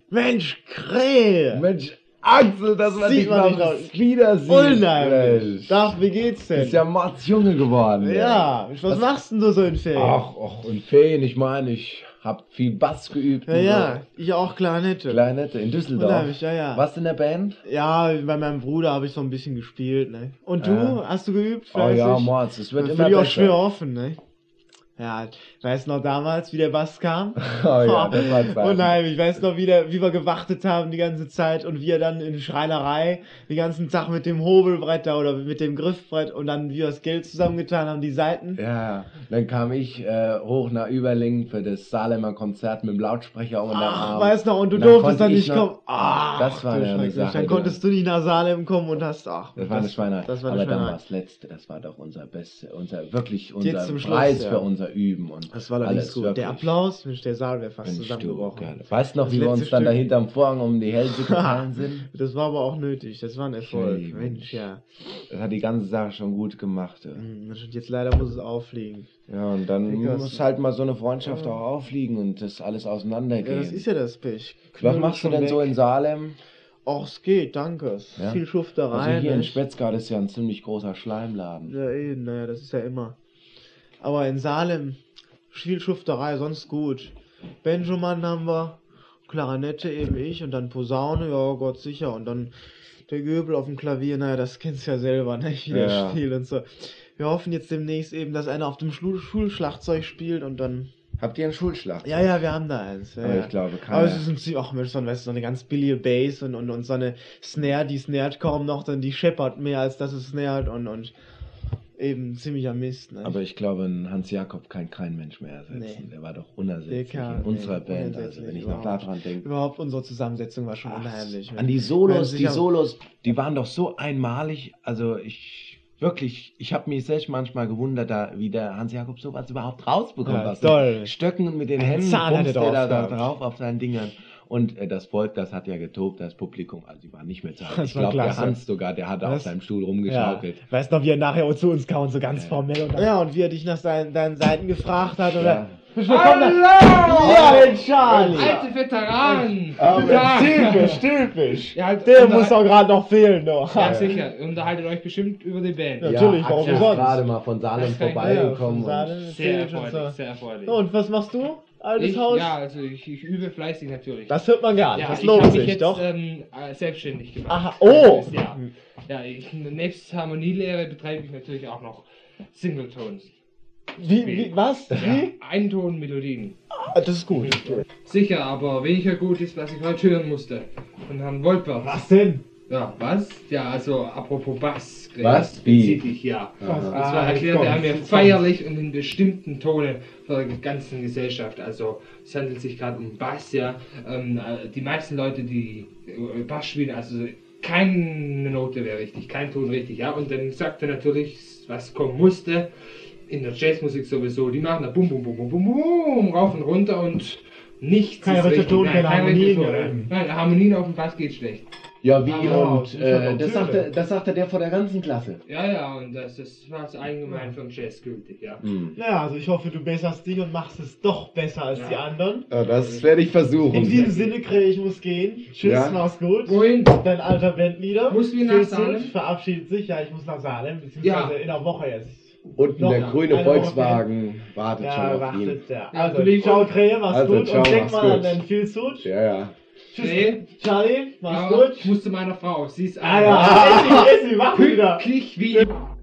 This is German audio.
Mensch, Krähe! Mensch, Axel, dass man Sieht dich man mal nicht raus. wieder sieht. Unheimlich! Dach, wie geht's denn? Ist ja Mordsjunge geworden. Ja, was machst denn du so in Ferien? Ach, und Ferien, ich meine, ich hab viel Bass geübt. Ja, und ja, ich auch Klarinette. so. Kleinette in Düsseldorf. Unheimlich, ja, ja. Was in der Band? Ja, bei meinem Bruder habe ich so ein bisschen gespielt, ne? Und du, hast du geübt? Oh ja, fleißig? Mords, es wird Das immer will ich auch besser. schwer offen, ne? Ja, weißt noch damals, wie der Bass kam? Oh ja, das war Zeit. Unheimlich, ich weiß noch, wie wir gewartet haben die ganze Zeit und wir dann in die Schreinerei den ganzen Tag mit dem Hobelbrett da oder mit dem Griffbrett und dann wie wir das Geld zusammengetan haben, die Seiten. Ja, dann kam ich hoch nach Überlingen für das Salemer Konzert mit dem Lautsprecher unter dem Arm. Weißt noch, und du Und dann durftest konnte dann ich nicht noch- kommen. Das war du ja eine Schrecklich. Sache, Dann du. konntest du nicht nach Salem kommen und hast, Das war eine Schweinerei. Das war eine Aber dann Schweinerei. war das Letzte, das war doch unser Jetzt unser zum Schluss, Preis ja. für unser Üben. Und Das war doch nicht alles gut. wirklich. Der Applaus, Mensch, der Saal wäre fast Mensch, du, zusammengebrochen. geil. Weißt du noch, Das wie wir letzte uns dann da Stück. hinterm Vorhang um die Hälse gefallen sind? Das war aber auch nötig, das war ein Erfolg. Okay, Mensch, ja. Das hat die ganze Sache schon gut gemacht. Ja, Und jetzt leider muss es auffliegen. ja und dann Digga, muss halt mal so eine Freundschaft auch auffliegen und das alles Ja, auseinandergehen. das ist ja das Pech. Was machst du denn so in Salem? Ach, es geht, danke. Es ist Ja? Viel Schufterei. Also hier in ne? Spetzgart ist ja ein ziemlich großer Schleimladen. Ja, eben, naja, das ist ja immer. Aber in Salem, viel Schufterei, sonst gut. Benjamin haben wir, Klarinette eben ich und dann Posaune, ja Gott sicher. Und dann der Göbel auf dem Klavier, naja, das kennst du ja selber, ne? Wie der Ja. spielt und so. Wir hoffen jetzt demnächst eben, dass einer auf dem Schulschlagzeug spielt und dann. Habt ihr einen Schulschlag? Ja, ja, wir haben da eins. Ja, Aber ja. ich glaube, keiner. Aber es ist ein ziemlich, ach Mensch, so, weißt du, so eine ganz billige Bass und so eine Snare, die snaret kaum noch, denn die scheppert mehr, als dass es snaret und eben ziemlicher Mist, ne? Aber ich glaube, ein Hans Jakob kann kein Mensch mehr ersetzen. Nee. Der war doch unersetzlich Dicker, in unserer nee, Band. Also unersetzlich wenn ich noch überhaupt. daran denke. Überhaupt unsere Zusammensetzung war schon unheimlich. An die Weil Solos, sicher- die waren doch so einmalig. Also ich habe mich selbst manchmal gewundert, wie der Hans Jakob sowas überhaupt rausbekommt. Ja, aus toll. den Stöcken und mit den Händen Zahn hat bumst er er da drauf drauf auf seinen Dingern. Und das Volk, das hat ja getobt, das Publikum, also die waren nicht mehr zu halten. Das Ich war glaube, der klasse. Hans sogar, der hat auf Was? seinem Stuhl Ja. rumgeschaukelt. Weißt noch, wie er nachher zu uns kam und so ganz formell und ja, und wie er dich nach deinen Seiten gefragt hat oder. Ja, den Charlie! Alte Veteranen! Typisch. Ja, halt, Der muss doch gerade noch fehlen, doch. Ja, sicher. Ihr unterhaltet euch bestimmt über die Band. Ja. Natürlich, Axel warum ist sonst? gerade mal von Salem Das kann ich- vorbeigekommen. Ja, und- von Sehr Salem, und erfreulich, so. sehr erfreulich. So, und was machst du? Altes Ich, Haus? ja, also ich übe fleißig natürlich. Das hört man gar nicht. ja, das ich lohnt habe mich sich jetzt doch. selbstständig gemacht. Aha, oh! Ja, ja nebst Harmonielehre betreibe ich natürlich auch noch Singletones. Was? Ja, Wie? Eintonmelodien. Ah, das ist gut. Sicher, aber weniger gut ist, was ich heute hören musste. Von Herrn Wolpert. Was denn? Ja, was? Ja, also apropos Bass. Was? Wie? Spezifisch, ja. Was? Das Ah, war jetzt erklärt er kommt's, mir jetzt feierlich und in bestimmten Tonen von der ganzen Gesellschaft. Also es handelt sich gerade um Bass, ja. Die meisten Leute, die Bass spielen, also keine Note wäre richtig, kein Ton richtig, ja. Und dann sagt er natürlich, was kommen musste. In der Jazzmusik sowieso, die machen da bum bum bum bum bum bum rauf und runter und nichts Kein ist rechter richtig. Ton, Nein, keine kein rechter Harmonien, Ton. ja, eben. Nein, Harmonien auf dem Bass geht schlecht. Ja, wie Ah, und das ist doch Töne. das sagte der vor der ganzen Klasse. Ja, und das war das allgemein für den Jazz gültig, ja. Ja, also ich hoffe, du besserst dich und machst es doch besser als Ja. die anderen. Ja, das werde ich versuchen. In diesem Sinne, Krähe, ich muss gehen. Tschüss, Ja. mach's gut. Wohin? Dein alter Bandleader. Musst du wieder nach Filzut Salem? verabschiedet sich. Ja, ich muss nach Salem, beziehungsweise Ja. in einer Woche jetzt. Unten Noch der grüne eine Woche Volkswagen wartet schon Ja, auf ihn. wartet der. Ja, Also, Kollege, ciao, Krähe, mach's Also, gut. ciao, Und denk mach's mal an gut. deinen Filzut. Ja, ja. Tschüss, Nee. Charlie, mach's Ja, gut. ich muss zu meiner Frau. Sie ist Ah ja, Essi, mach wieder. pünktlich wie immer.